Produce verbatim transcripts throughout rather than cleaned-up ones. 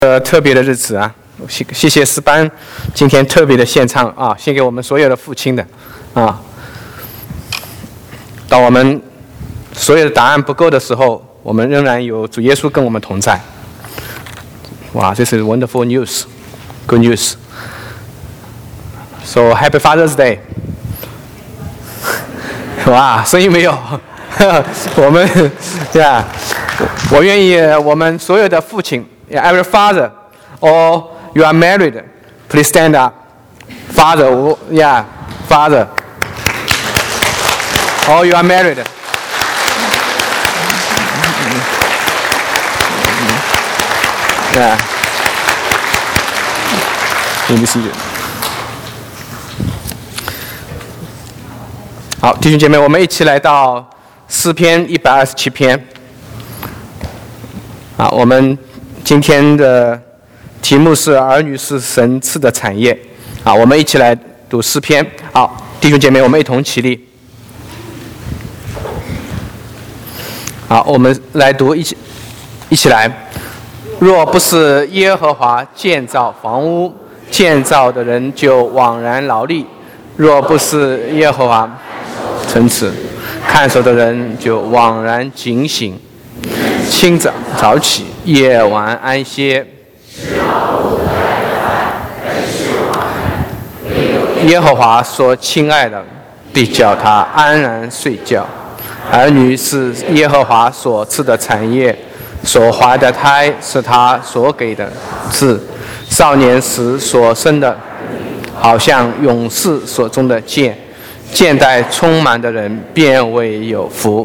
呃，特别的日子啊，谢谢谢诗班今天特别的献唱啊，献给我们所有的父亲的啊。当我们所有的答案不够的时候，我们仍然有主耶稣跟我们同在。哇，这是 wonderful news, good news. So happy Father's Day. 哇，声音没有。我们对吧？我愿意，我们所有的父亲。Yeah, every father, or you are married, please stand up. Father, yeah, father. Or you are married. Yeah. You be seated. 好，弟兄姐妹，我们一起来到诗篇一百二十七篇。啊，我们。今天的题目是儿女是神赐的产业啊，我们一起来读诗篇。好，弟兄姐妹，我们一同起立。好，我们来读，一起一起来。若不是耶和华建造房屋，建造的人就枉然劳力；若不是耶和华成此，看守的人就枉然警醒。清早早起，夜晚安歇。耶和华说：“亲爱的，必叫他安然睡觉。儿女是耶和华所赐的产业，所怀的胎是他所给的字。少年时所生的，好像勇士所中的箭，箭袋充满的人便为有福。”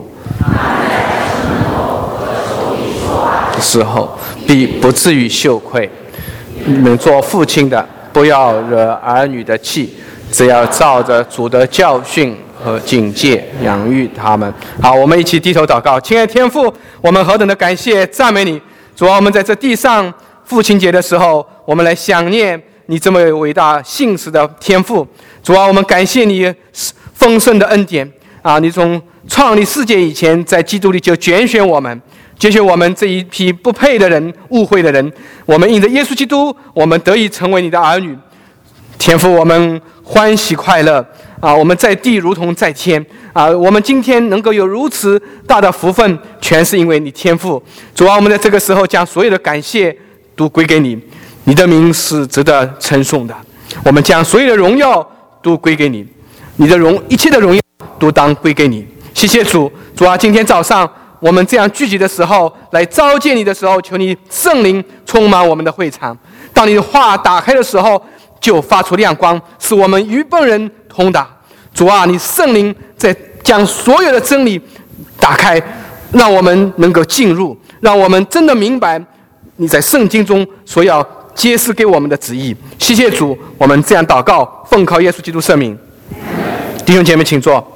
时候必不至于羞愧。你们做父亲的，不要惹儿女的气，只要照着主的教训和警戒养育他们。好，我们一起低头祷告。亲爱的天父，我们何等的感谢赞美你，主啊，我们在这地上父亲节的时候，我们来想念你这么伟大信实的天父。主啊，我们感谢你丰盛的恩典啊！你从创立世界以前，在基督里就拣选我们。拣选我们这一批不配的人、误会的人，我们因着耶稣基督，我们得以成为你的儿女。天父，我们欢喜快乐啊！我们在地如同在天啊！我们今天能够有如此大的福分，全是因为你天父。主啊，我们在这个时候将所有的感谢都归给你，你的名是值得称颂的。我们将所有的荣耀都归给你，你的荣一切的荣耀都当归给你。谢谢主，主啊，今天早上。我们这样聚集的时候，来召见你的时候，求你圣灵充满我们的会场。当你的话打开的时候，就发出亮光，使我们愚笨人通达。主啊，你圣灵在将所有的真理打开，让我们能够进入，让我们真的明白你在圣经中所要揭示给我们的旨意。谢谢主，我们这样祷告，奉靠耶稣基督圣名。弟兄姐妹，请坐。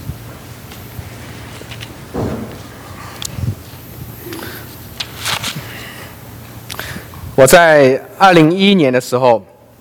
我在二零一一年的时候，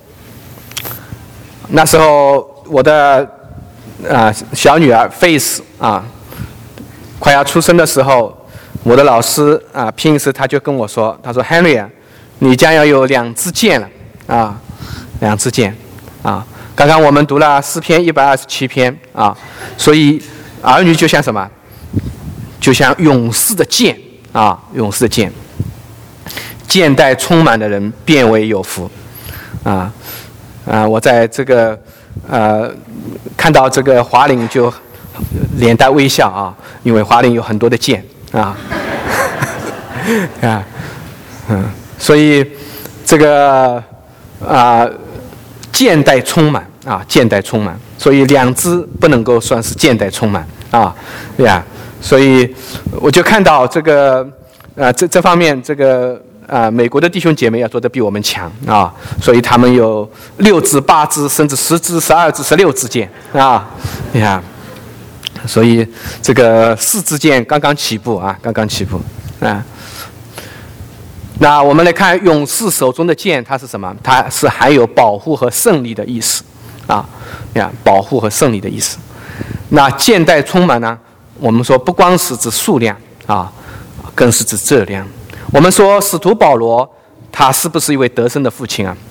那时候我的啊、呃、小女儿 Face 啊快要出生的时候，我的老师啊平时他就跟我说，他说 Henry 啊，你将要有两支箭了啊，两支箭啊。刚刚我们读了诗篇一百二十七篇啊，所以儿女就像什么，就像勇士的箭啊，勇士的箭。箭袋充满的人变为有福，啊啊！我在这个呃看到这个华玲就脸带微笑啊，因为华玲有很多的箭啊啊嗯，所以这个啊箭袋充满啊，箭袋充满，所以两只不能够算是箭袋充满啊呀，所以我就看到这个啊这这方面这个。啊，美国的弟兄姐妹要做得比我们强啊，所以他们有六支、八支，甚至十支、十二支、十六支箭啊，你看，所以这个四支箭刚刚起步啊，刚刚起步啊。那我们来看勇士手中的箭，它是什么？它是含有保护和胜利的意思啊，呀，保护和胜利的意思。那箭袋充满呢？我们说不光是指数量啊，更是指质量。我们说使徒保罗他是不是一位得胜的父亲啊？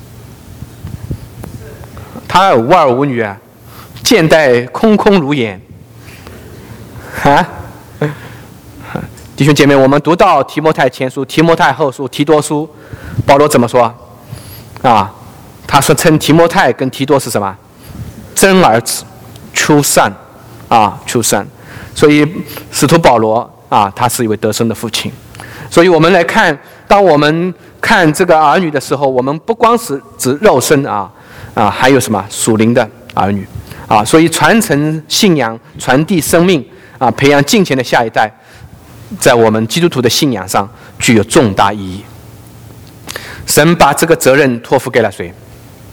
他无儿无女啊，见待空空如也啊！弟兄姐妹，我们读到提摩太前书、提摩太后书、提多书，保罗怎么说啊？他说称提摩太跟提多是什么？真儿子 ，true son 啊 ，true son。所以使徒保罗啊，他是一位得胜的父亲。所以我们来看，当我们看这个儿女的时候，我们不光是指肉身啊啊，还有什么属灵的儿女啊？所以传承信仰、传递生命啊，培养敬虔的下一代，在我们基督徒的信仰上具有重大意义。神把这个责任托付给了谁？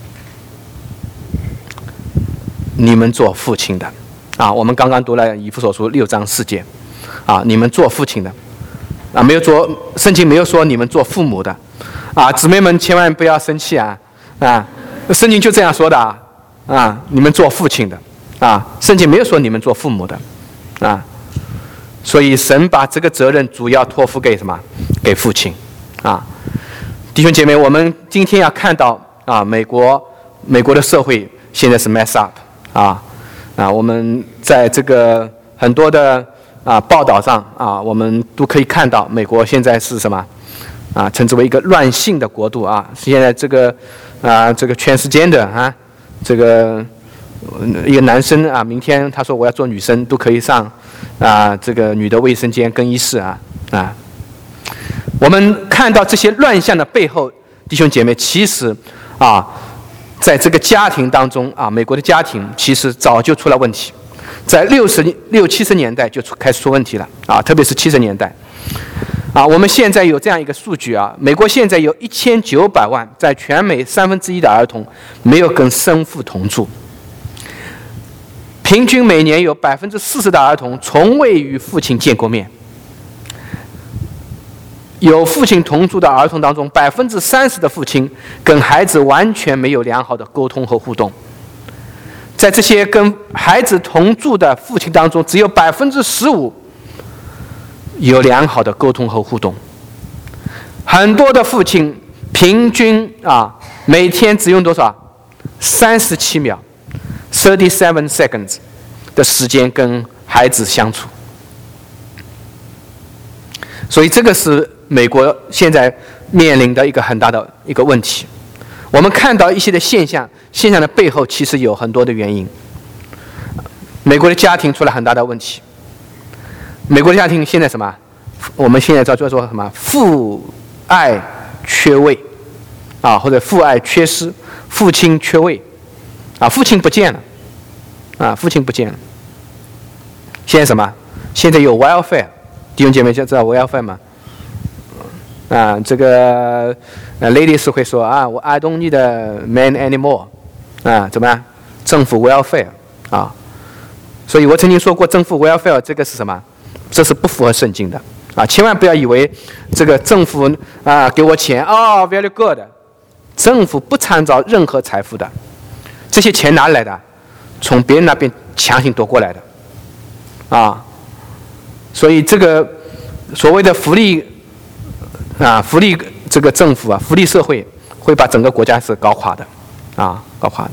你们做父亲的啊！我们刚刚读了以弗所书六章四节啊，你们做父亲的啊，没有做圣经没有说你们做父母的啊，姊妹们千万不要生气啊啊！圣经就这样说的啊啊，你们做父亲的啊，圣经没有说你们做父母的啊，所以神把这个责任主要托付给什么？给父亲啊！弟兄姐妹，我们今天要看到啊，美国美国的社会现在是 mess up 啊啊，我们在这个很多的啊报道上啊，我们都可以看到美国现在是什么啊，称之为一个乱性的国度啊。现在这个啊，这个全世界的啊，这个一个男生啊，明天他说我要做女生，都可以上啊这个女的卫生间更衣室啊啊。我们看到这些乱象的背后，弟兄姐妹，其实啊，在这个家庭当中啊，美国的家庭其实早就出了问题，在六十六七十年代就出开始出问题了啊，特别是七十年代啊。我们现在有这样一个数据啊，美国现在有一千九百万在全美三分之一的儿童没有跟生父同住，平均每年有百分之四十的儿童从未与父亲见过面。有父亲同住的儿童当中，百分之三十的父亲跟孩子完全没有良好的沟通和互动。在这些跟孩子同住的父亲当中，只有百分之十五有良好的沟通和互动。很多的父亲平均啊，每天只用多少？三十七秒 （thirty-seven seconds） 的时间跟孩子相处。所以这个是美国现在面临的一个很大的一个问题。我们看到一些的现象，现象的背后其实有很多的原因。美国的家庭出了很大的问题。美国的家庭现在什么？我们现在叫做什么？父爱缺位啊，或者父爱缺失，父亲缺位啊，父亲不见了啊，父亲不见了。现在什么？现在有 welfare。弟兄姐妹，知道 welfare 吗？啊，这个呃 ladies 会说啊，我 I don't need a man anymore， 啊，怎么样？政府 welfare 啊，所以我曾经说过，政府 welfare 这个是什么？这是不符合圣经的啊！千万不要以为这个政府啊给我钱哦 ，very good， 政府不创造任何财富的，这些钱哪来的？从别人那边强行夺过来的，啊。所以这个所谓的福利啊，福利这个政府啊，福利社会会把整个国家是搞垮的，啊，搞垮的。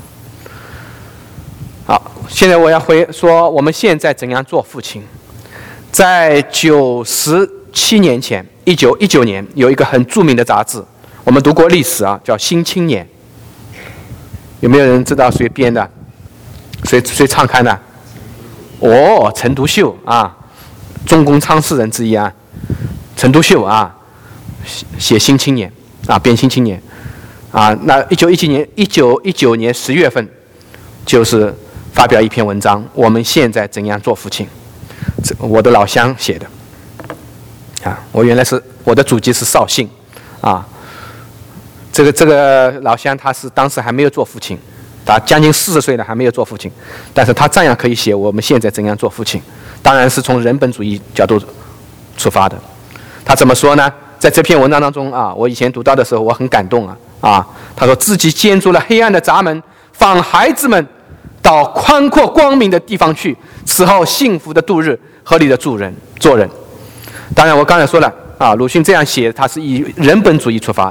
好，现在我要回说，我们现在怎样做父亲？在九十七年前，一九一九年有一个很著名的杂志，我们读过历史啊，叫《新青年》。有没有人知道谁编的？谁谁创刊的？哦，陈独秀啊。中共创始人之一啊，陈独秀啊，写《新青年》啊，编《新青年》啊。那一九一九年，一九一九年十月份，就是发表一篇文章，我们现在怎样做父亲？这我的老乡写的啊。我原来是我的祖籍是绍兴啊。这个这个老乡他是当时还没有做父亲，他将近四十岁了还没有做父亲，但是他照样可以写我们现在怎样做父亲。当然是从人本主义角度出发的。他怎么说呢？在这篇文章当中啊，我以前读到的时候我很感动啊啊！他说自己建筑了黑暗的闸门，放孩子们到宽阔光明的地方去，此后幸福的度日，合理的做人做人。当然我刚才说了啊，鲁迅这样写，他是以人本主义出发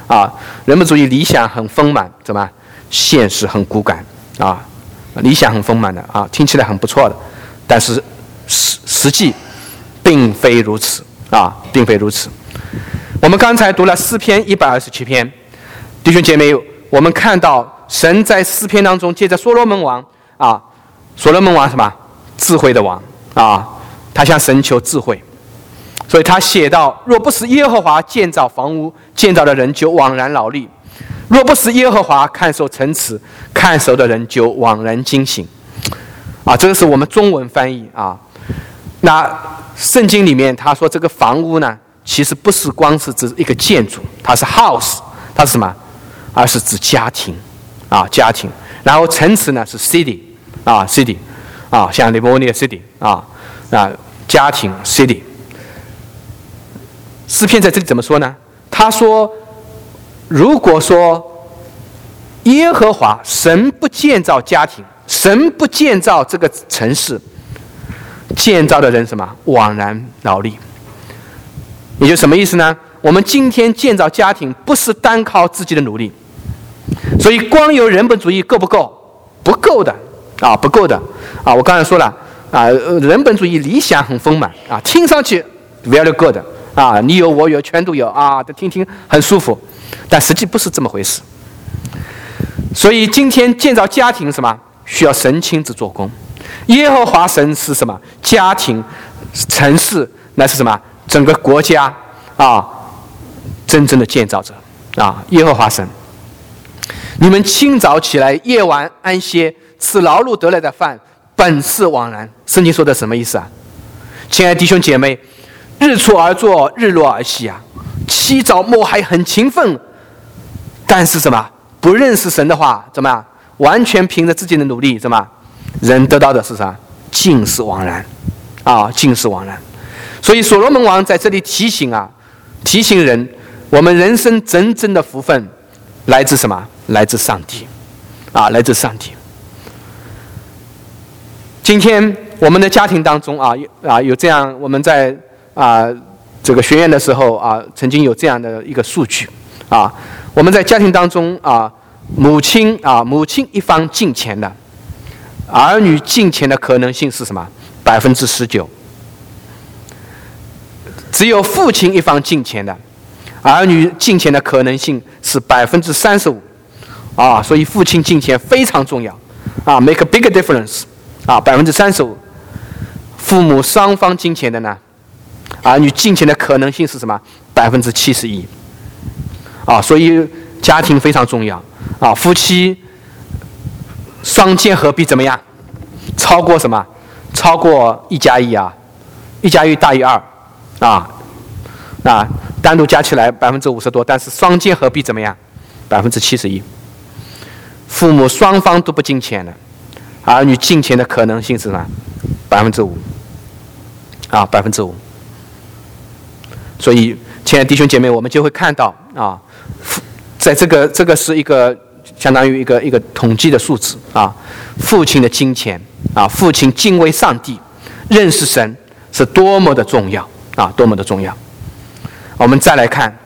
啊，人本主义理想很丰满，怎么现实很骨感啊？理想很丰满的啊，听起来很不错的，但是实实际并非如此啊，并非如此。我们刚才读了诗篇一百二十七篇，弟兄姐妹，我们看到神在诗篇当中借着所罗门王啊，所罗门王什么智慧的王啊，他向神求智慧，所以他写到：若不是耶和华建造房屋，建造的人就枉然劳力；若不是耶和华看守城池，看守的人就枉然惊醒。啊，这个是我们中文翻译啊。那圣经里面他说这个房屋呢，其实不是光是指一个建筑，它是 house， 它是什么？而是指家庭啊，家庭。然后城池呢是 city 啊 ，city 啊，像 Livonia city 啊啊，家庭 city。诗篇在这里怎么说呢？他说，如果说耶和华神不建造家庭，神不建造这个城市，建造的人什么枉然劳力。也就什么意思呢？我们今天建造家庭不是单靠自己的努力，所以光有人本主义够不够？不够的啊，不够的啊！我刚才说了啊，人本主义理想很丰满啊，听上去 very good 啊，你有我有全都有啊，听听很舒服，但实际不是这么回事。所以今天建造家庭什么需要神亲自做工。耶和华神是什么？家庭、城市，那是什么？整个国家啊，真正的建造者啊，耶和华神。你们清早起来，夜晚安歇，吃劳碌得来的饭，本是枉然。圣经说的什么意思啊？亲爱的弟兄姐妹，日出而作，日落而息啊，起早摸还很勤奋，但是什么？不认识神的话，怎么样？完全凭着自己的努力，怎么？人得到的是啥？尽是枉然啊，尽是枉然。所以所罗门王在这里提醒啊，提醒人，我们人生真正的福分来自什么？来自上帝啊，来自上帝。今天我们的家庭当中啊啊有这样，我们在啊这个学院的时候啊，曾经有这样的一个数据啊，我们在家庭当中啊，母亲啊母亲一方尽钱的，儿女尽钱的可能性是什么？百分之十九。只有父亲一方尽钱的，儿女尽钱的可能性是百分之三十五。啊，所以父亲尽钱非常重要啊 ，make a big difference 啊，百分之三十五。父母双方尽钱的呢，儿女尽钱的可能性是什么？百分之七十一。啊，所以家庭非常重要啊，夫妻双肩合璧怎么样？超过什么？超过一加一啊，一加一大于二啊，啊，单独加起来百分之五十多，但是双肩合璧怎么样？百分之七十一。父母双方都不尽钱了，儿女尽钱的可能性是什么？百分之五啊，百分之五。所以，亲爱的弟兄姐妹，我们就会看到啊，在这个这个是一个相当于一个一个统计的数字啊，父亲的金钱啊，父亲敬畏上帝、认识神是多么的重要啊，多么的重要。我们再来看，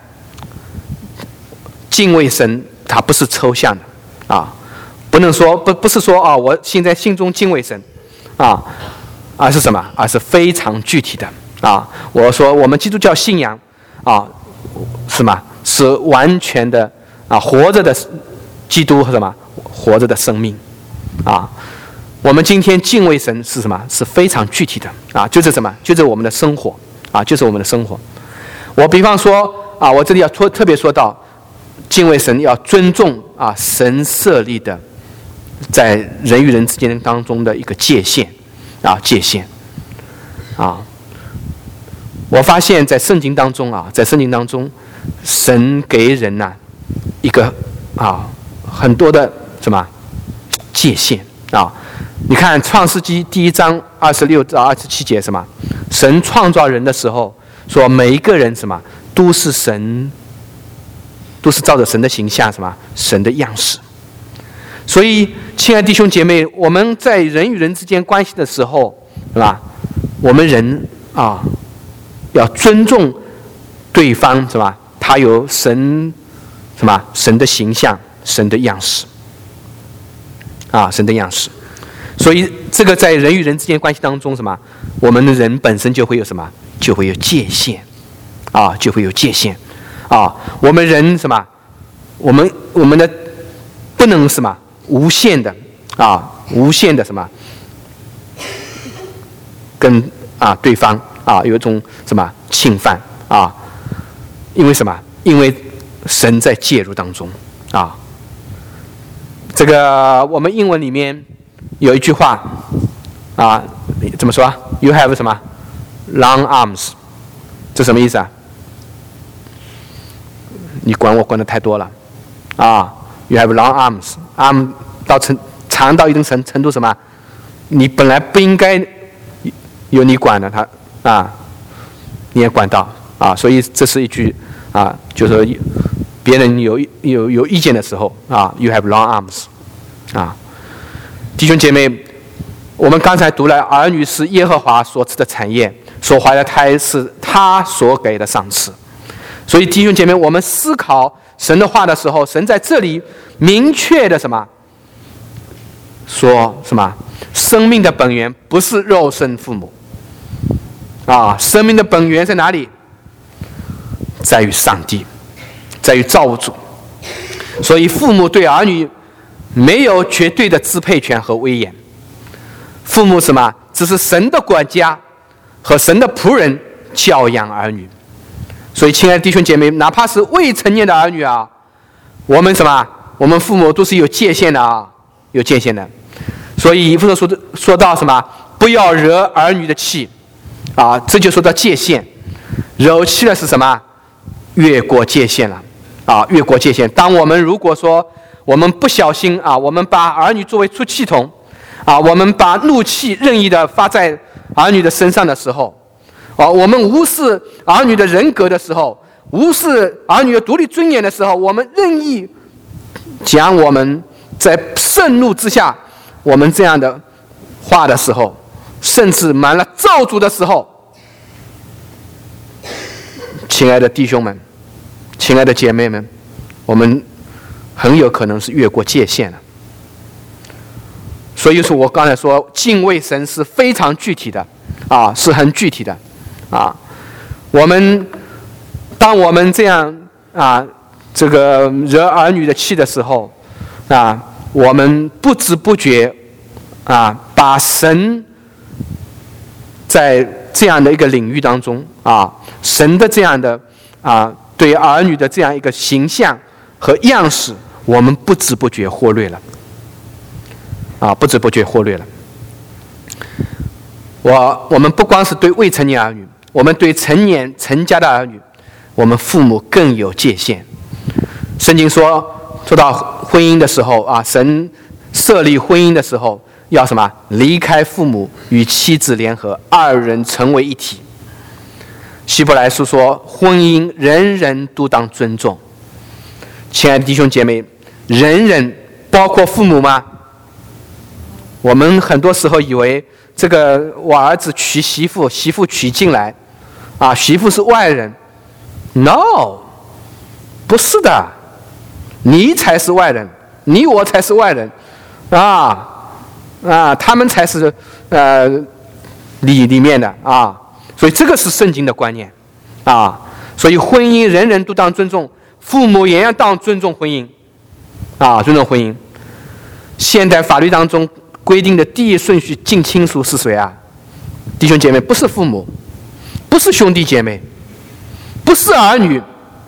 敬畏神，它不是抽象的啊。不能说不不是说啊，我现在心中敬畏神，啊，而是什么？而是非常具体的啊。我说我们基督教信仰啊，是吗？是完全的啊，活着的基督和什么？活着的生命啊。我们今天敬畏神是什么？是非常具体的啊，就是什么？就是我们的生活啊，就是我们的生活。我比方说啊，我这里要特特别说到，敬畏神要尊重啊，神设立的。在人与人之间当中的一个界限啊，界限啊，我发现在圣经当中啊，在圣经当中，神给人呐、啊、一个啊很多的什么界限啊。你看创世纪第一章二十六到二十七节什么？神创造人的时候说，每一个人什么都是神，都是照着神的形象什么神的样式。所以，亲爱的弟兄姐妹，我们在人与人之间关系的时候，是吧？我们人啊，要尊重对方，是吧？他有神什么神的形象、神的样式啊，神的样式。所以这个在人与人之间关系当中，什么？我们的人本身就会有什么？就会有界限啊，就会有界限啊。我们人什么？我们我们的不能什么无限的啊，无限的什么跟啊对方啊有一种什么侵犯啊？因为什么？因为神在介入当中啊。这个我们英文里面有一句话啊，怎么说 ？You have 什么 long arms？ 这什么意思啊？你管我管的太多了啊 ！You have long arms，arm 到程长到一定程程度什么？你本来不应该有你管的，他啊，你也管到啊，所以这是一句啊，就是别人有有有意见的时候啊 ，You have long arms， 啊，弟兄姐妹，我们刚才读了，儿女是耶和华所赐的产业，所怀的胎是他所给的赏赐。所以弟兄姐妹，我们思考神的话的时候，神在这里明确的什么说什么？生命的本源不是肉身父母啊，生命的本源在哪里？在于上帝，在于造物主。所以父母对儿女没有绝对的支配权和威严，父母什么？只是神的管家和神的仆人，教养儿女。所以，亲爱的弟兄姐妹，哪怕是未成年的儿女啊，我们什么？我们父母都是有界限的啊，有界限的。所以，以弗所说的说到什么？不要惹儿女的气啊，这就说到界限。惹气了是什么？越过界限了啊，越过界限。当我们如果说我们不小心啊，我们把儿女作为出气筒啊，我们把怒气任意的发在儿女的身上的时候。啊，我们无视儿女的人格的时候，无视儿女的独立尊严的时候，我们任意讲我们在盛怒之下我们这样的话的时候，甚至满了咒诅的时候，亲爱的弟兄们，亲爱的姐妹们，我们很有可能是越过界限了。所以说我刚才说，敬畏神是非常具体的啊，是很具体的。啊，我们当我们这样啊，这个惹儿女的气的时候，啊，我们不知不觉啊，把神在这样的一个领域当中啊，神的这样的啊，对儿女的这样一个形象和样式，我们不知不觉忽略了，啊，不知不觉忽略了。我我们不光是对未成年儿女。我们对成年成家的儿女，我们父母更有界限。圣经说，说到婚姻的时候啊，神设立婚姻的时候要什么？离开父母，与妻子联合，二人成为一体。希伯来书说，婚姻人人都当尊重。亲爱的弟兄姐妹，人人包括父母吗？我们很多时候以为这个我儿子娶媳妇，媳妇娶进来，啊，媳妇是外人。No， 不是的，你才是外人，你我才是外人，啊啊，他们才是呃里里面的啊。所以这个是圣经的观念啊。所以婚姻人人都当尊重，父母也要当尊重婚姻啊，尊重婚姻。现代法律当中规定的第一顺序近亲属是谁啊？弟兄姐妹，不是父母，不是兄弟姐妹，不是儿女，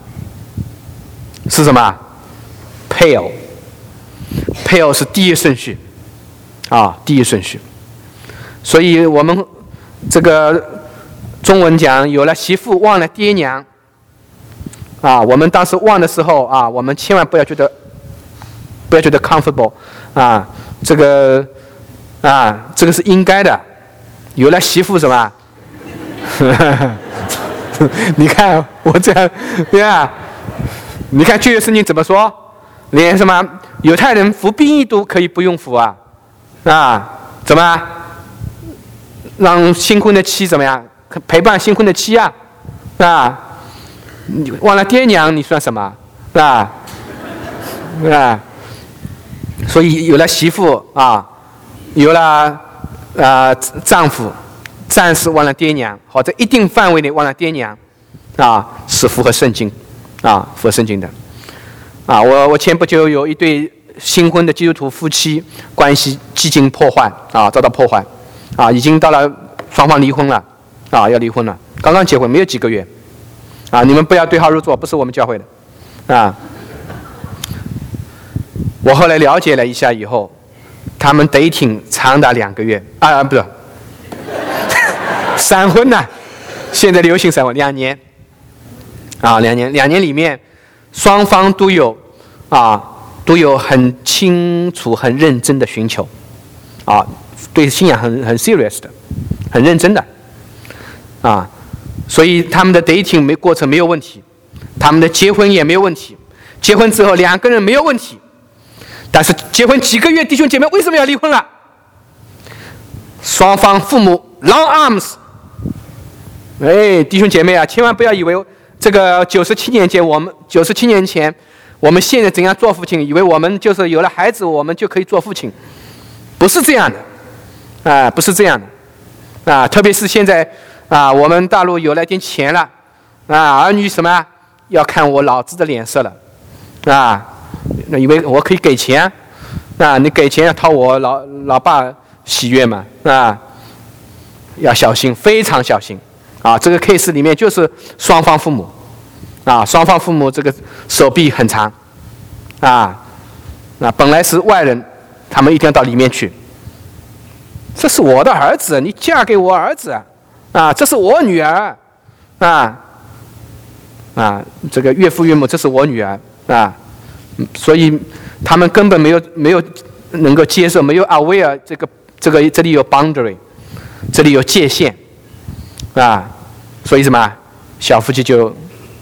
是什么？配偶。配偶是第一顺序啊，第一顺序。所以我们这个中文讲，有了媳妇忘了爹娘啊。我们当时忘的时候啊，我们千万不要觉得不要觉得 comfortable 啊，这个。啊，这个是应该的。有了媳妇什么？你看我这样，对吧？你看旧约圣经怎么说？连什么犹太人服兵役都可以不用服啊？啊，怎么让新婚的妻怎么样陪伴新婚的妻啊？啊，你忘了爹娘，你算什么？啊啊，所以有了媳妇啊，有了啊丈夫，暂时忘了爹娘，或者一定范围内忘了爹娘，啊，是符合圣经，啊，符合圣经的。啊，我我前不久有一对新婚的基督徒夫妻关系几近破坏，啊，遭到破坏，啊，已经到了双方离婚了，啊，要离婚了，刚刚结婚没有几个月，啊，你们不要对号入座，不是我们教会的，啊。我后来了解了一下以后，他们 dating 长达两个月啊，不是闪婚呐、啊，现在流行闪婚两年，啊，两年两年里面，双方都有啊都有很清楚、很认真的寻求，啊，对信仰很很 serious 的，很认真的，啊，所以他们的 dating 没过程没有问题，他们的结婚也没有问题，结婚之后两个人没有问题。但是结婚几个月，弟兄姐妹为什么要离婚了？双方父母 long arms， 哎，弟兄姐妹啊，千万不要以为这个九十七年前我们九十七年前我们现在怎样做父亲，以为我们就是有了孩子我们就可以做父亲，不是这样的，啊，不是这样的，啊，特别是现在啊，我们大陆有了点钱了，啊，儿女什么要看我老子的脸色了，啊。那以为我可以给钱，啊，你给钱要讨我老老爸喜悦嘛，啊，要小心，非常小心，啊，这个 case 里面就是双方父母，啊，双方父母这个手臂很长，啊，啊，本来是外人，他们一定要到里面去，这是我的儿子，你嫁给我儿子，啊，这是我女儿，啊，啊，这个岳父岳母，这是我女儿，啊。所以他们根本没有没有能够接受，没有 aware 这个这个这里有 boundary， 这里有界限，啊，所以什么小夫妻就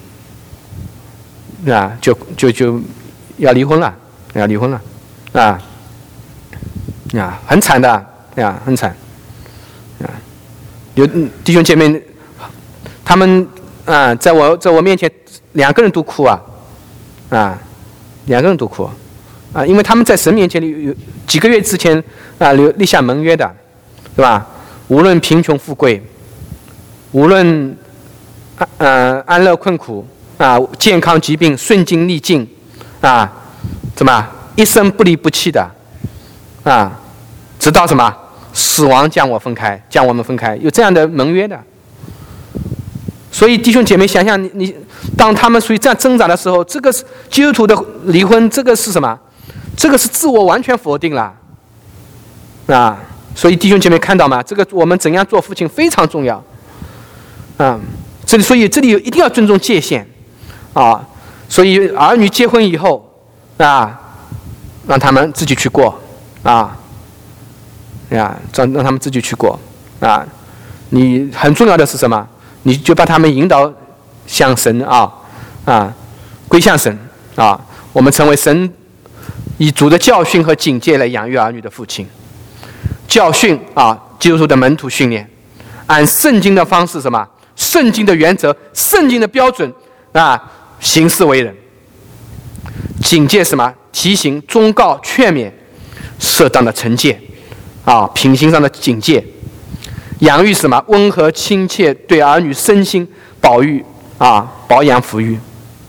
啊就就就要离婚了，要离婚了，啊啊很惨的啊很惨啊，有弟兄姐妹他们啊在我在我面前两个人都哭啊啊。两个人都哭，啊，因为他们在神面前有几个月之前啊立立下盟约的，对吧？无论贫穷富贵，无论啊呃安乐困苦啊，健康疾病顺境逆境啊，怎么一生不离不弃的啊，直到什么死亡将我分开，将我们分开，有这样的盟约的。所以弟兄姐妹想想你，你当他们属于这样挣扎的时候，这个是基督徒的离婚，这个是什么？这个是自我完全否定了，啊！所以弟兄姐妹看到吗？这个我们怎样做父亲非常重要，啊！这里所以这里一定要尊重界限，啊！所以儿女结婚以后，啊，让他们自己去过，啊，呀，让让他们自己去过，啊！你很重要的是什么？你就把他们引导向神啊啊，归向神啊！我们成为神以主的教训和警戒来养育儿女的父亲。教训啊，基督徒的门徒训练，按圣经的方式什么？圣经的原则、圣经的标准啊，行事为人。警戒什么？提醒、忠告、劝勉，适当的惩戒啊，品行上的警戒。养育什么？温和亲切，对儿女身心保育啊，保养抚育。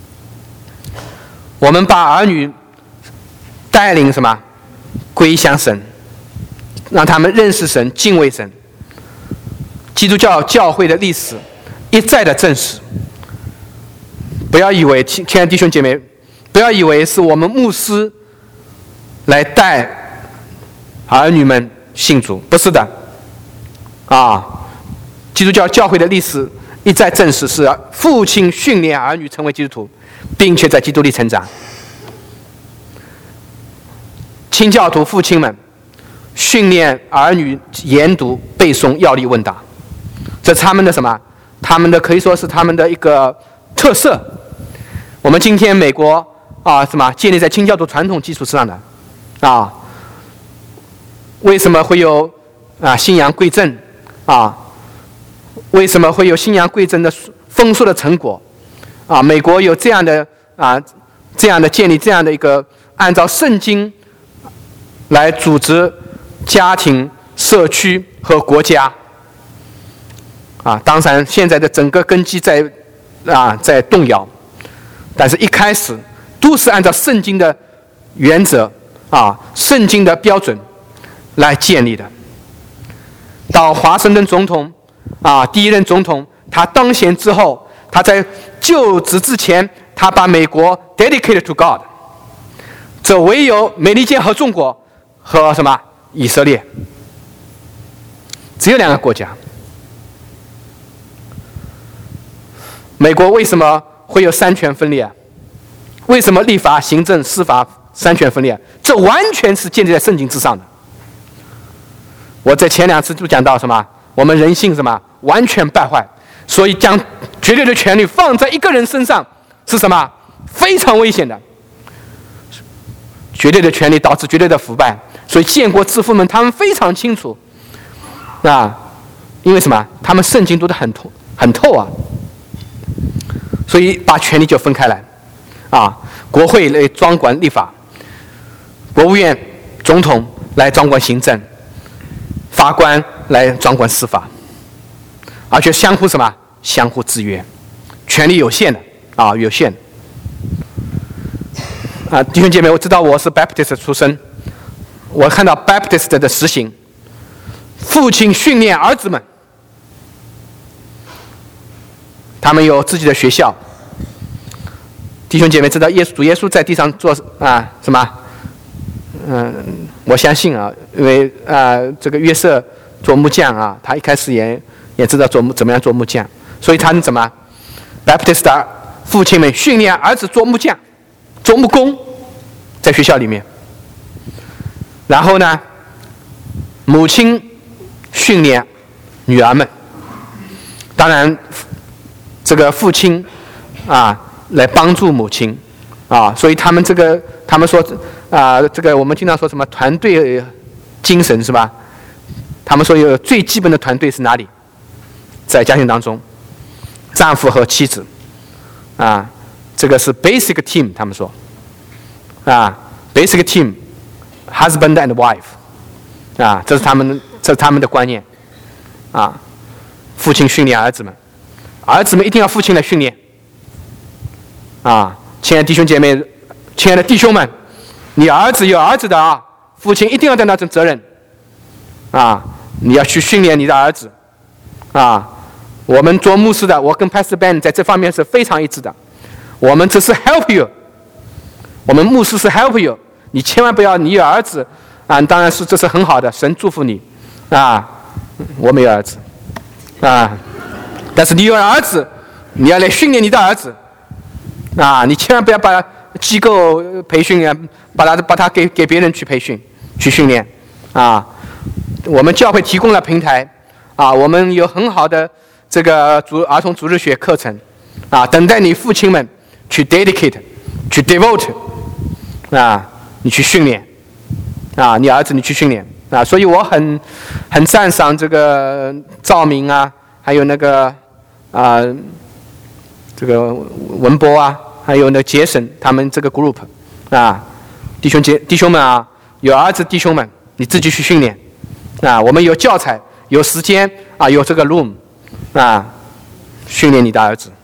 我们把儿女带领什么？归向神，让他们认识神、敬畏神。基督教教会的历史一再的证实。不要以为，亲爱的弟兄姐妹，不要以为是我们牧师来带儿女们信主，不是的。啊，基督教教会的历史一再证实是父亲训练儿女成为基督徒，并且在基督里成长。清教徒父亲们训练儿女研读、背诵要理问答，这是他们的什么？他们的可以说是他们的一个特色。我们今天美国啊，什么建立在清教徒传统基础之上的啊？为什么会有啊信仰归正？啊，为什么会有信仰归正的丰硕的成果？啊，美国有这样的啊，这样的建立这样的一个按照圣经来组织家庭、社区和国家。啊，当然现在的整个根基在啊在动摇，但是一开始都是按照圣经的原则啊、圣经的标准来建立的。到华盛顿总统啊，第一任总统，他当选之后，他在就职之前，他把美国 dedicated to God， 这唯有美利坚合众国和什么以色列，只有两个国家。美国为什么会有三权分立啊？为什么立法、行政、司法三权分立啊？这完全是建立在圣经之上的。我在前两次都讲到什么？我们人性什么完全败坏，所以将绝对的权利放在一个人身上是什么？非常危险的。绝对的权利导致绝对的腐败，所以建国之父们他们非常清楚啊，因为什么？他们圣经读得很透很透啊。所以把权力就分开来，啊，国会来专管立法，国务院、总统来专管行政，法官来专管司法，而且相互什么？相互制约，权力有限的啊，有限。啊，弟兄姐妹，我知道我是 Baptist 出身，我看到 Baptist 的实行，父亲训练儿子们。他们有自己的学校，弟兄姐妹知道耶稣主耶稣在地上做啊什么？嗯，我相信啊，因为啊这个约瑟做木匠啊，他一开始也也知道做怎么样做木匠，所以他们怎么 Baptist 的父亲们训练儿子做木匠、做木工，在学校里面。然后呢，母亲训练女儿们，当然。这个父亲啊，来帮助母亲啊，所以他们这个，他们说啊，这个我们经常说什么团队精神是吧？他们说有最基本的团队是哪里？在家庭当中，丈夫和妻子啊，这个是 basic team， 他们说啊 ，basic team，husband and wife 啊，这是他们这是他们的观念啊，父亲训练儿子们。儿子们一定要父亲来训练啊！亲爱的弟兄姐妹，亲爱的弟兄们，你儿子有儿子的啊，父亲一定要担当这责任啊！你要去训练你的儿子啊！我们做牧师的，我跟 Pastor Ben 在这方面是非常一致的。我们只是 help you， 我们牧师是 help you， 你千万不要你有儿子啊！当然是这是很好的，神祝福你啊！我没有儿子啊。但是你有儿子，你要来训练你的儿子，啊，你千万不要把机构培训啊，把他把他给给别人去培训、去训练，啊，我们教会提供了平台，啊，我们有很好的这个主儿童主日学课程，啊，等待你父亲们去 dedicate、去 devote， 啊，你去训练，啊，你儿子你去训练，啊，所以我很很赞赏这个赵明啊，还有那个。啊、呃，这个文波啊，还有那杰森，他们这个 group 啊，弟兄姐弟兄们啊，有儿子弟兄们，你自己去训练啊。我们有教材，有时间啊，有这个 room 啊，训练你的儿子。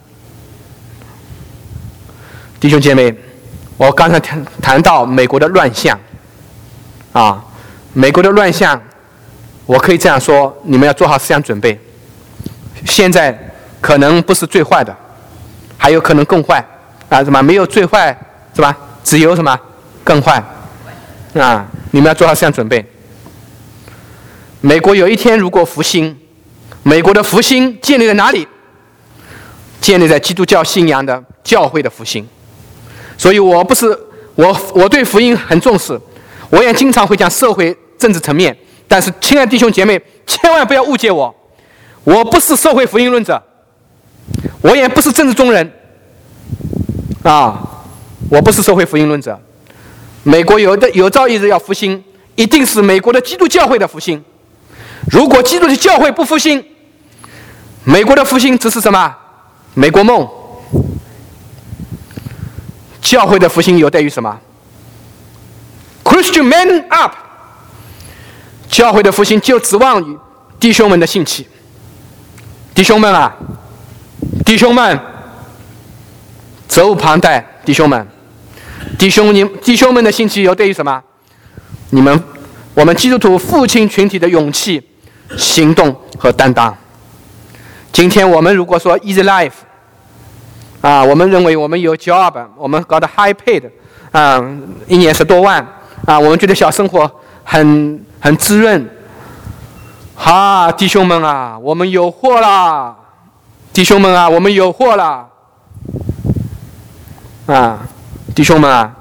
弟兄姐妹，我刚才谈谈到美国的乱象啊，美国的乱象，我可以这样说，你们要做好思想准备。现在。可能不是最坏的，还有可能更坏啊！什么没有最坏是吧？只有什么更坏啊！你们要做好思想准备。美国有一天如果复兴，美国的复兴建立在哪里？建立在基督教信仰的教会的复兴。所以我不是我我对福音很重视，我也经常会讲社会政治层面。但是，亲爱的弟兄姐妹，千万不要误解我，我不是社会福音论者。我也不是政治中人啊，我不是社会福音论者。美国有的有朝一日要复兴，一定是美国的基督教会的复兴。如果基督的教会不复兴，美国的复兴只是什么？美国梦。教会的复兴有待于什么？ Christian man up， 教会的复兴就指望于弟兄们的兴起。弟兄们啊，弟兄们，责无旁贷，弟兄们，弟兄你弟兄们的兴起有对于什么？你们我们基督徒父亲群体的勇气、行动和担当。今天我们如果说 easy life， 啊，我们认为我们有 job， 我们搞的 high paid， 啊，一年十多万，啊，我们觉得小生活很很滋润。哈，弟兄们啊，我们有祸了！弟兄们啊，我们有祸了！啊，弟兄们啊，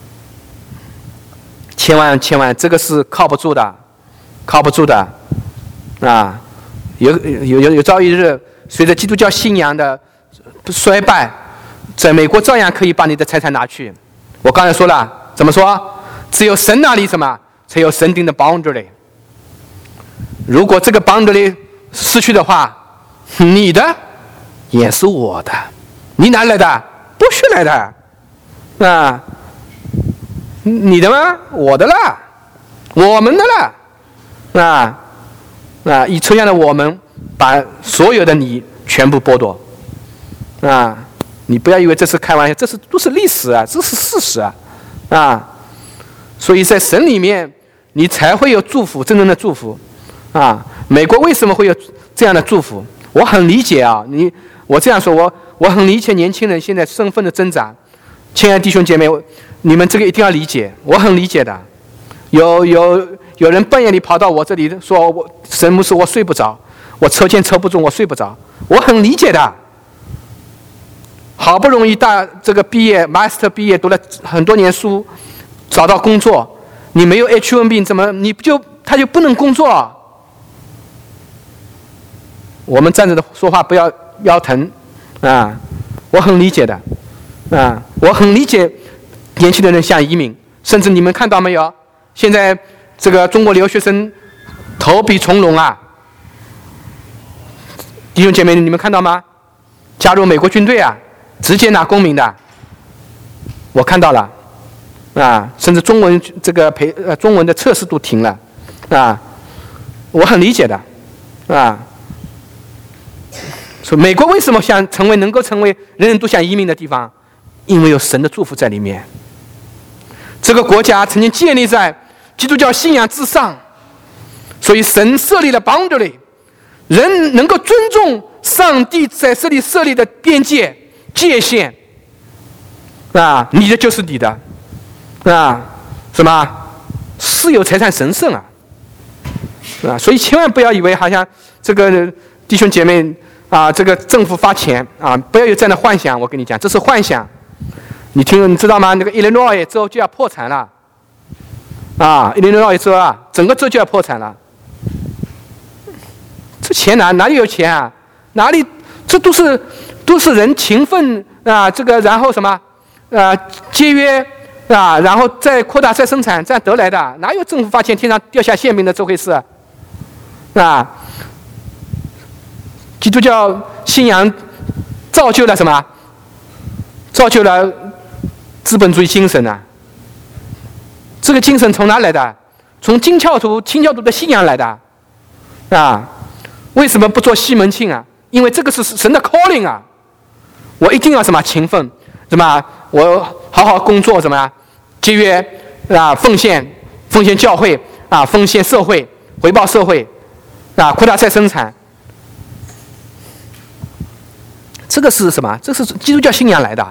千万千万，这个是靠不住的，靠不住的，啊，有有有有朝一日，随着基督教信仰的衰败，在美国照样可以把你的财产拿去。我刚才说了，怎么说？只有神那里什么，才有神定的 boundary。如果这个 boundary 失去的话，你的也是我的。你哪来的？不是来的。啊，你的吗？我的了，我们的了。啊啊，以抽象的我们把所有的你全部剥夺。啊，你不要以为这是开玩笑，这是都是历史啊，这是事实啊。啊，所以在神里面，你才会有祝福，真正的祝福。啊，美国为什么会有这样的祝福？我很理解啊，你我这样说，我我很理解年轻人现在身份的挣扎。亲爱的弟兄姐妹，你们这个一定要理解，我很理解的。有有有人半夜里跑到我这里说，我神牧师我睡不着，我抽签抽不中，我睡不着，我很理解的。好不容易大这个毕业 ，master 毕业，读了很多年书，找到工作，你没有 H 一 B， 怎么你就他就不能工作？我们站着的说话不要腰疼，啊，我很理解的，啊，我很理解年轻的人想移民，甚至你们看到没有？现在这个中国留学生投笔从戎啊，弟兄姐妹，你们看到吗？加入美国军队啊，直接拿公民的，我看到了，啊，甚至中文这个培呃中文的测试都停了，啊，我很理解的，啊。说美国为什么想成为能够成为人人都想移民的地方？因为有神的祝福在里面。这个国家曾经建立在基督教信仰之上，所以神设立了 boundary， 人能够尊重上帝在这里设立的边界界限。啊，你的就是你的，啊，什么私有财产神圣啊，啊，所以千万不要以为好像这个弟兄姐妹。啊，这个政府发钱啊，不要有这样的幻想。我跟你讲，这是幻想。你听，你知道吗？那个 Illinois 州就要破产了。啊 ，Illinois 州啊，整个州就要破产了。这钱哪哪里有钱啊？哪里？这都是都是人勤奋啊，这个然后什么啊，节约啊，然后再扩大再生产，这样得来的。哪有政府发钱天上掉下馅饼的这回事啊？啊？基督教信仰造就了什么？造就了资本主义精神啊！这个精神从哪来的？从清教徒、清教徒的信仰来的啊！为什么不做西门庆啊？因为这个是神的 calling 啊！我一定要什么勤奋，什么我好好工作，什么节约啊，奉献，奉献教会啊，奉献社会，回报社会啊，扩大再生产。这个是什么？这是基督教信仰来的。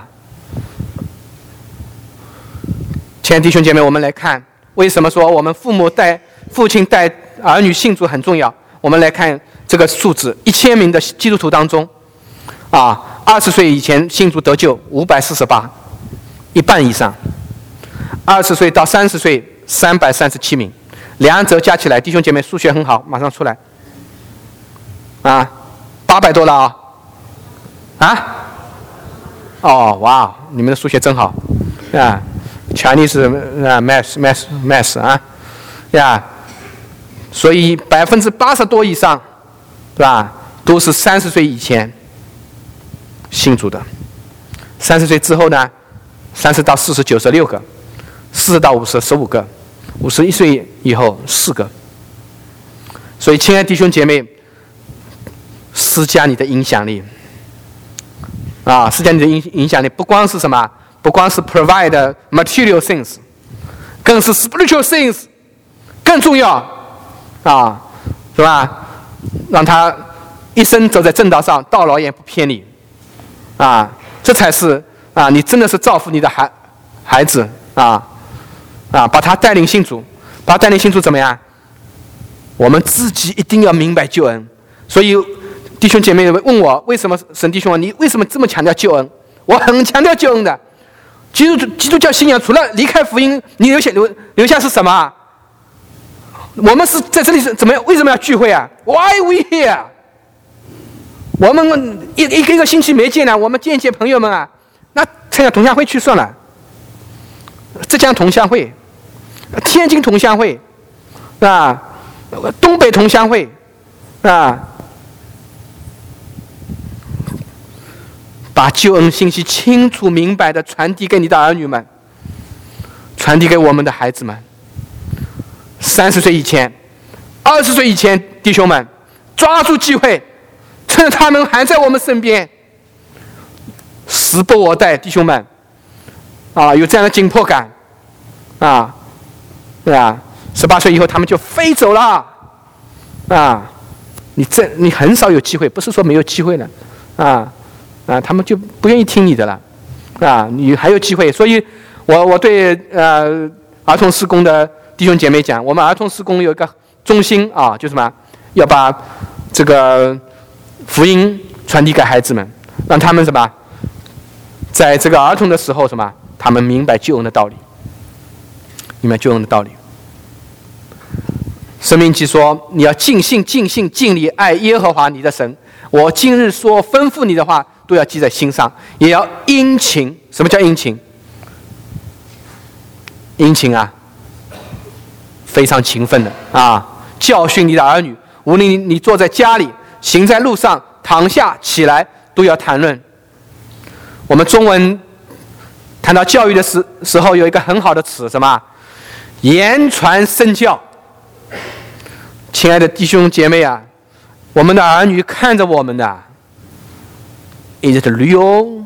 亲爱的弟兄姐妹，我们来看为什么说我们父母带父亲带儿女信主很重要。我们来看这个数字：一千名的基督徒当中，啊，二十岁以前信主得救五百四十八，一半以上；二十岁到三十岁三百三十七名，两者加起来，弟兄姐妹数学很好，马上出来，啊，八百多了啊。啊，哦，哇，你们的数学真好，啊 ，Chinese 啊 ，math math math 啊，呀，所以百分之八十多以上，对吧？都是三十岁以前信主的，三十岁之后呢，三十到四十九十六个，四十到五十十五个， 五十一岁以后四个。所以，亲爱的弟兄姐妹，施加你的影响力啊，施加你的影影响力，不光是什么，不光是 provide material things， 更是 spiritual things， 更重要啊，是吧？让他一生走在正道上，到老也不偏离啊，这才是啊，你真的是造福你的孩孩子啊啊，把他带领信主，把他带领信主怎么样？我们自己一定要明白救恩。所以弟兄姐妹问我，为什么沈弟兄啊，你为什么这么强调救恩？我很强调救恩的。基督基督教信仰除了离开福音，你留下留留下是什么？我们是在这里是怎么样？为什么要聚会啊 ？Why we here？ 我们一一个一个星期没见了，我们见一见朋友们啊，那参加同乡会去算了。浙江同乡会，天津同乡会，啊，东北同乡会，啊，把救恩信息清楚明白的传递给你的儿女们，传递给我们的孩子们。三十岁以前，二十岁以前，弟兄们，抓住机会，趁他们还在我们身边，时不我待，弟兄们，啊，有这样的紧迫感，啊，对吧？十八岁以后，他们就飞走了，啊，你这你很少有机会，不是说没有机会了，啊啊，他们就不愿意听你的了，啊，你还有机会，所以我我对呃儿童事工的弟兄姐妹讲，我们儿童事工有一个中心啊，就是什么，要把这个福音传递给孩子们，让他们什么，在这个儿童的时候什么，他们明白救恩的道理，明白救恩的道理。申命记说，你要尽心、尽性、尽力爱耶和华你的神。我今日说吩咐你的话，都要记在心上，也要殷勤。什么叫殷勤？殷勤啊，非常勤奋的啊！教训你的儿女，无论你坐在家里、行在路上、躺下起来，都要谈论。我们中文谈到教育的时时候，有一个很好的词，什么？言传身教。亲爱的弟兄姐妹啊，我们的儿女看着我们的 ，Is it real？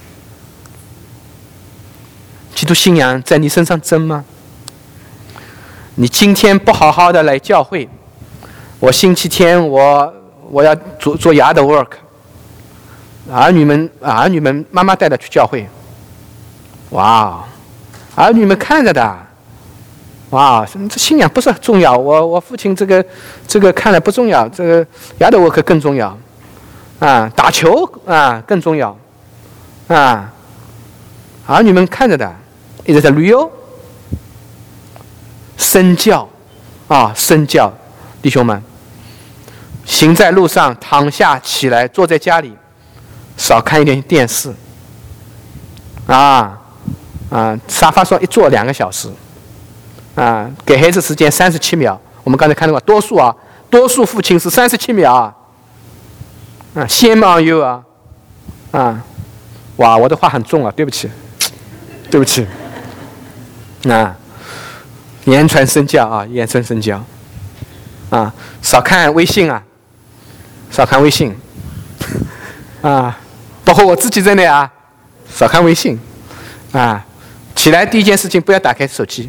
基督信仰在你身上真吗？你今天不好好的来教会，我星期天我我要做做牙的 work， 儿女们儿女们妈妈带他去教会，哇，儿女们看着的。哇，这信仰不是很重要。我我父亲这个这个看来不重要，这个牙的 work 更重要，啊，打球啊更重要，啊，儿女们看着的 ，is it real？ 身教啊，身教，弟兄们，行在路上，躺下起来，坐在家里，少看一点电视，啊啊，沙发上一坐两个小时。啊，给孩子时间三十七秒。我们刚才看到过，多数啊，多数父亲是三十七秒啊。啊 ，shame on you 啊，啊，哇，我的话很重啊，对不起，对不起。啊，言传身教啊，言传身教。啊，少看微信啊，少看微信。啊，包括我自己在内啊，少看微信。啊，起来第一件事情不要打开手机。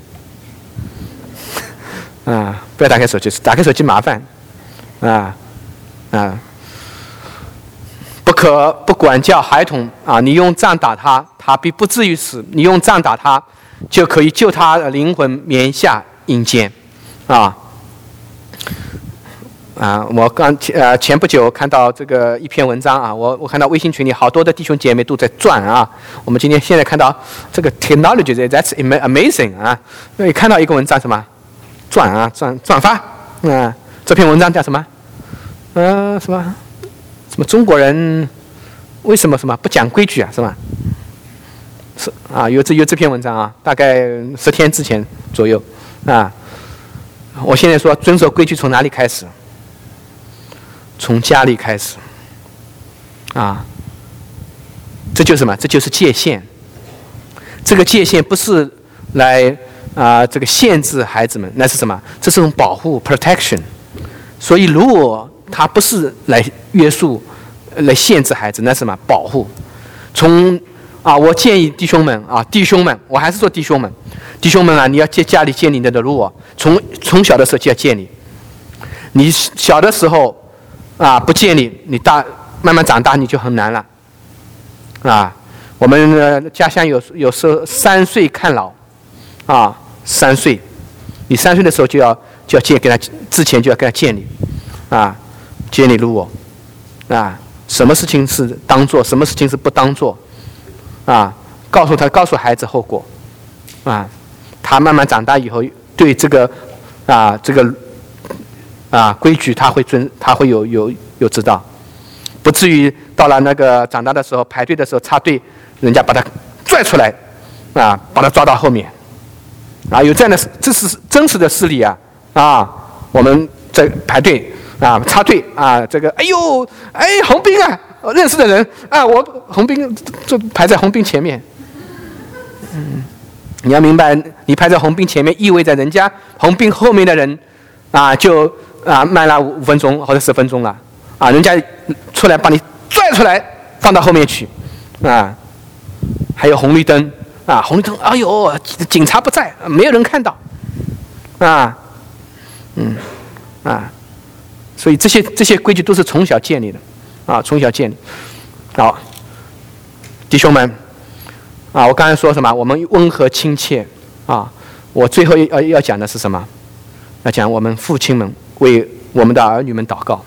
啊，不要打开手机，打开手机麻烦，啊啊，不可不管教孩童啊！你用杖打他，他必不至于死；你用杖打他，就可以救他的灵魂免下阴间，啊啊！我刚呃前不久看到这个一篇文章啊，我我看到微信群里好多的弟兄姐妹都在转啊。我们今天现在看到这个 technology that's amazing 啊！那你看到一个文章什么？转啊转转发啊、呃！这篇文章叫什么？呃，什么什么中国人为什么什么不讲规矩啊？是吧？是啊，有这有这篇文章啊，大概十天之前左右啊。我现在说遵守规矩从哪里开始？从家里开始啊。这就是什么？这就是界限。这个界限不是来啊、呃、这个限制孩子们，那是什么？这是一种保护 protection。所以如果他不是来约束、来限制孩子，那是什么？保护。从啊，我建议弟兄们啊，弟兄们，我还是说弟兄们，弟兄们啊，你要建家里建立你的路，从从小的时候就要建立。你小的时候啊不建立，你大慢慢长大你就很难了。啊，我们、呃、家乡有有时候三岁看老，啊，三岁，你三岁的时候就要就要建给他之前就要给他建立，啊，建立路，啊，什么事情是当做，什么事情是不当做。啊，告诉他，告诉孩子后果，啊，他慢慢长大以后，对这个，啊，这个，啊，规矩他会遵，他会有有有知道，不至于到了那个长大的时候排队的时候插队，人家把他拽出来，啊，把他抓到后面，啊，有这样的，这是真实的事例啊，啊，我们在排队啊，插队啊，这个，哎呦，哎，红兵啊！认识的人啊，我红兵就排在红兵前面。嗯，你要明白，你排在红兵前面，意味着人家红兵后面的人啊，就啊慢了五五分钟或者十分钟了啊，人家出来把你拽出来放到后面去啊。还有红绿灯啊，红绿灯，哎呦，警察不在，没有人看到啊，嗯啊，所以这些这些规矩都是从小建立的。啊，从小建立。好，弟兄们，啊，我刚才说什么？我们温和亲切啊。我最后要要讲的是什么？要讲我们父亲们为我们的儿女们祷告。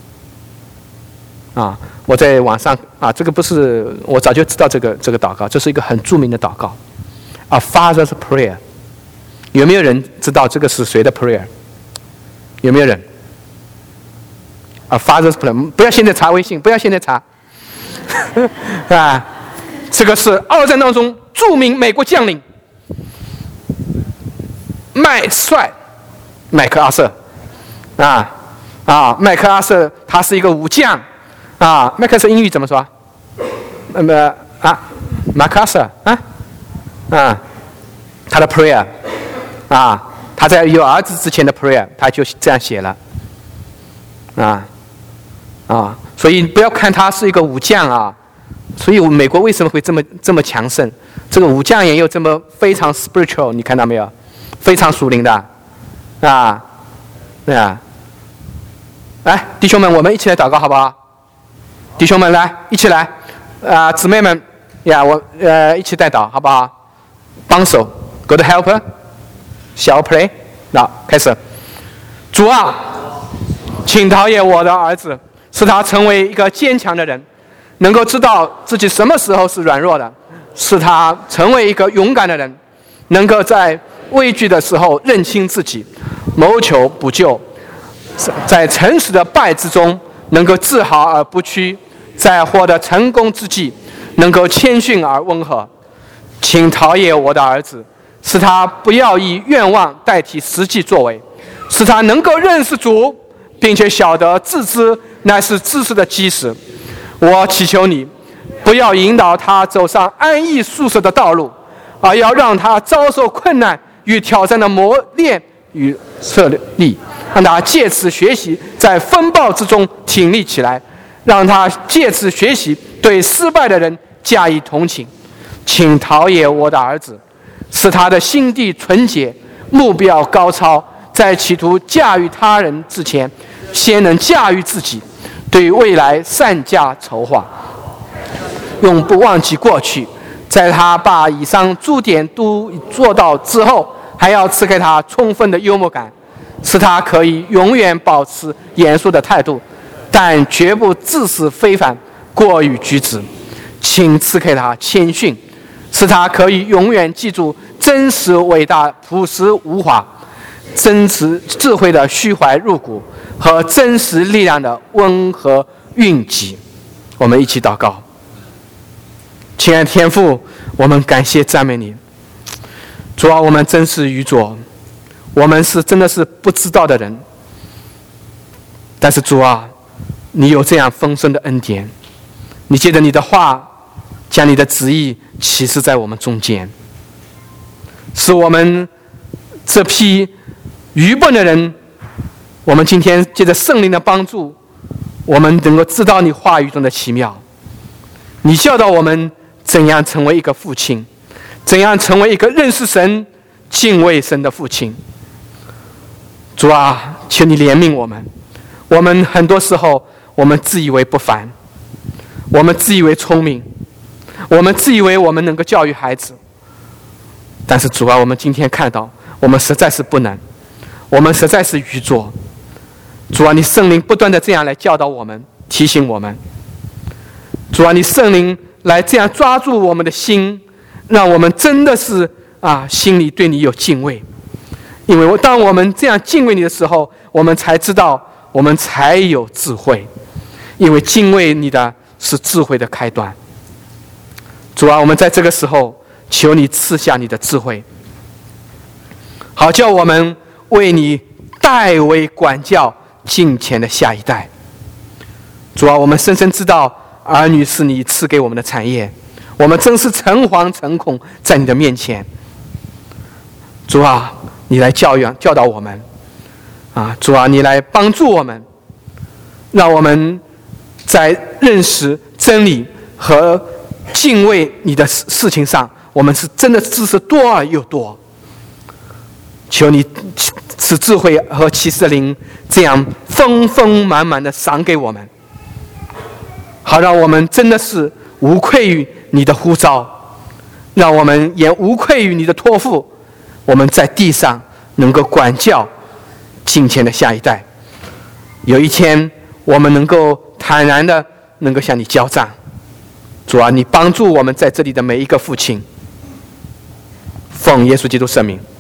啊，我在网上啊，这个不是我早就知道这个这个祷告，这是一个很著名的祷告，啊 ，Father's Prayer。有没有人知道这个是谁的 prayer？ 有没有人？啊 ，Father's Prayer， 不要现在查微信，不要现在查，啊，这个是二战当中著名美国将领麦帅麦克阿瑟，啊啊，麦克阿瑟他是一个武将，啊，麦克阿瑟英语怎么说？那么啊，麦克阿瑟啊啊，他的 prayer， 啊，他在有儿子之前的 prayer， 他就这样写了，啊。啊，所以不要看他是一个武将啊，所以美国为什么会这么这么强盛？这个武将也有这么非常 spiritual， 你看到没有？非常属灵的，啊，对啊。来，弟兄们，我们一起来祷告好不好？弟兄们来，一起来，啊，姊妹们呀，我呃一起带祷好不好？帮手 ，Good helper， 小 play， 那开始。主啊，请陶冶我的儿子。使他成为一个坚强的人，能够知道自己什么时候是软弱的，使他成为一个勇敢的人，能够在畏惧的时候认清自己，谋求补救，在诚实的败之中能够自豪而不屈，在获得成功之际能够谦逊而温和。请陶冶我的儿子，使他不要以愿望代替实际作为，使他能够认识主，并且晓得自知乃是知识的基石。我祈求你，不要引导他走上安逸舒适的道路，而要让他遭受困难与挑战的磨练与设立，让他借此学习在风暴之中挺立起来，让他借此学习对失败的人加以同情。请陶冶我的儿子，使他的心地纯洁，目标高超，在企图驾驭他人之前，先能驾驭自己，对未来善加筹划，永不忘记过去。在他把以上诸点都做到之后，还要赐给他充分的幽默感，使他可以永远保持严肃的态度，但绝不自私非凡，过于举止。请赐给他谦逊，使他可以永远记住真实伟大、朴实无华、真实智慧的虚怀入骨和真实力量的温和蕴藉。我们一起祷告。亲爱的天父，我们感谢赞美你。主啊，我们真是愚拙，我们是真的是不知道的人，但是主啊，你有这样丰盛的恩典，你借着你的话将你的旨意启示在我们中间，使我们这批愚笨的人，我们今天借着圣灵的帮助，我们能够知道你话语中的奇妙。你教导我们怎样成为一个父亲，怎样成为一个认识神、敬畏神的父亲。主啊，求你怜悯我们。我们很多时候，我们自以为不凡，我们自以为聪明，我们自以为我们能够教育孩子。但是主啊，我们今天看到，我们实在是不能，我们实在是愚拙。主啊，你圣灵不断的这样来教导我们，提醒我们。主啊，你圣灵来这样抓住我们的心，让我们真的是啊，心里对你有敬畏。因为当我们这样敬畏你的时候，我们才知道，我们才有智慧。因为敬畏你的是智慧的开端。主啊，我们在这个时候求你赐下你的智慧，好叫我们为你代为管教敬虔的下一代。主啊，我们深深知道儿女是你赐给我们的产业，我们真是诚惶诚恐在你的面前。主啊，你来教养教导我们啊！主啊，你来帮助我们，让我们在认识真理和敬畏你的事情上，我们是真的知识多而又多。求你使智慧和启示的灵这样丰丰满满的赏给我们，好让我们真的是无愧于你的呼召，让我们也无愧于你的托付。我们在地上能够管教敬虔的下一代，有一天我们能够坦然的能够向你交账。主啊，你帮助我们在这里的每一个父亲，奉耶稣基督圣名。